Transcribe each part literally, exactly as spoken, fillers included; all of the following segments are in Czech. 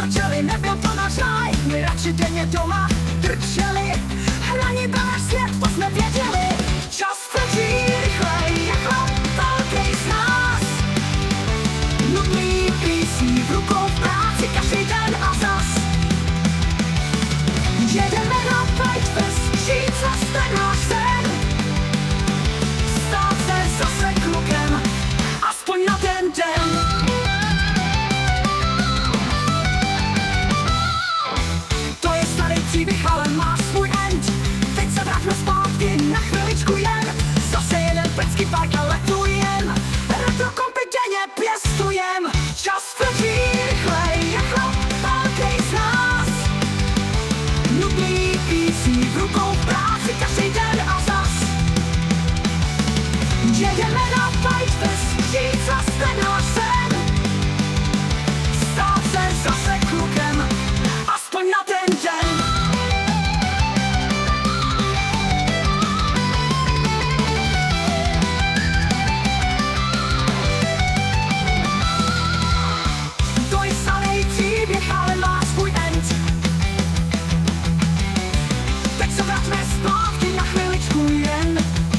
strčeli, nebyl to náš ráj. My radši denně doma trčeli, hraní byl náš svět, to jsme věděli. Čas frčí rychlej, jako velký z nás. Nudný písní v rukou v práci, každý den a zas. Jedeme na Fight Fest, žít zase náš sen. Stát se zase klukem, aspoň na ten den. To je starý příběh, ale má svůj end. Teď se vraťme zpátky na chviličku jen. Zase jeden pecký park a letujem. Retro kompy denně pěstujem. Čas frčí rychlej, jako velký z nás. Nudný písní v rukou v práci, každý den a zas. Jedeme na Fight Fest, žít zase náš sen. Stát se zase klukem, aspoň na ten den. To je starý příběh, ale má svůj end. Teď se vraťme zpátky na chviličku jen.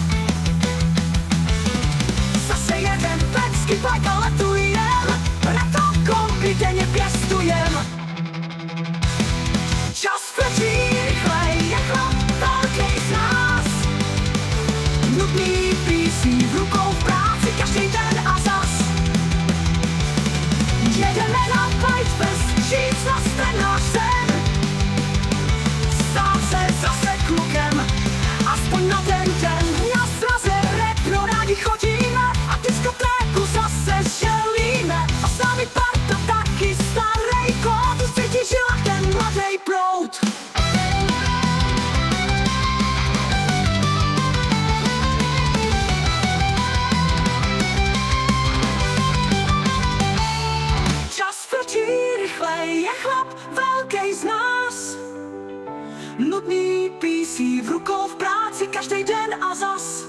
Zase jeden pecký park a letujem. Retro kompy denně pěstujem. Čas frčí rychlej, jako velký z nás. Nudný písní v rukou v práci, každý den a zas. Jedeme na Fight Fest, žít zase náš sen. Stát se zase klukem, aspoň na ten den. Na sraze retro rádi chodíme a diskotéku zase želíme. A s námi parta taky starý kód, už cítí žila ten mladej proud. Čas frčí rychlej, je chlap velký z nás. Nudný písí v rukou v práci, každý den a zas.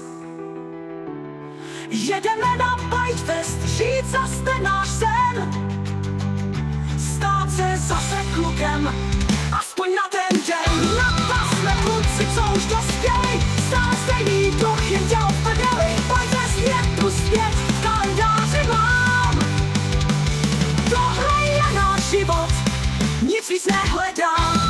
Jedeme na Fight Fest, žít zase náš sen. Stát se zase klukem, aspoň na ten den. Na to jsme kluci, co už dospěli. Stále stejný duch, jen děl v prdeli. Fight Fest je tu zpět, v kalendáři mám. Tohle je náš život, nic víc nehledám.